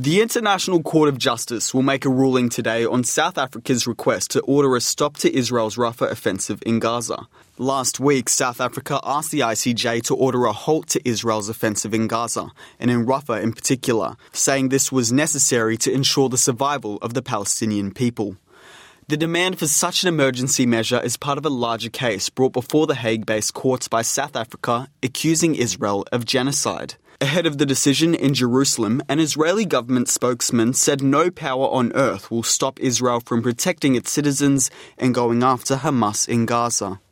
The International Court of Justice will make a ruling today on South Africa's request to order a stop to Israel's Rafah offensive in Gaza. Last week, South Africa asked the ICJ to order a halt to Israel's offensive in Gaza, and in Rafah in particular, saying this was necessary to ensure the survival of the Palestinian people. The demand for such an emergency measure is part of a larger case brought before the Hague-based courts by South Africa, accusing Israel of genocide. Ahead of the decision in Jerusalem, an Israeli government spokesman said no power on earth will stop Israel from protecting its citizens and going after Hamas in Gaza.